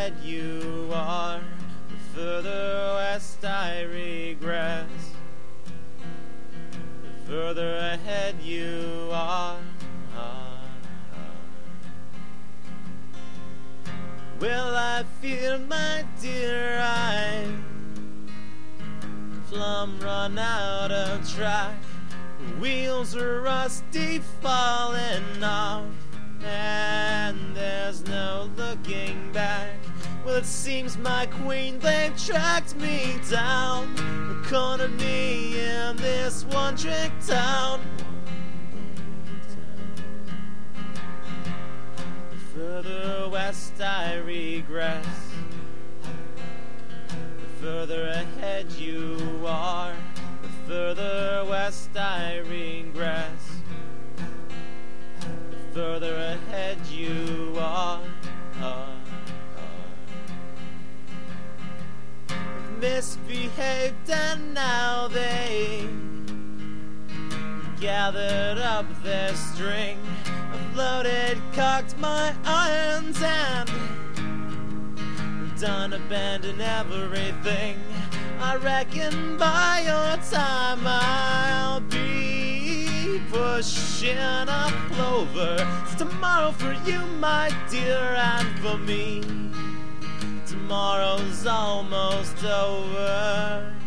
ahead you are, the further west I regress. The further ahead you are. Well, I fear, my dear, I plumb run out of track. The wheels are rusty, falling off, and there's no looking back. Well, it seems my queen, they've tracked me down, cornered me in this one-trick town. The further west I regress, the further ahead you are. The further west I regress, the further ahead you are. Misbehaved, and now they gathered up their string. I've loaded, cocked my irons, and done, abandoned everything. I reckon by your time I'll be pushing up clover. It's tomorrow for you, my dear, and for me tomorrow's almost over.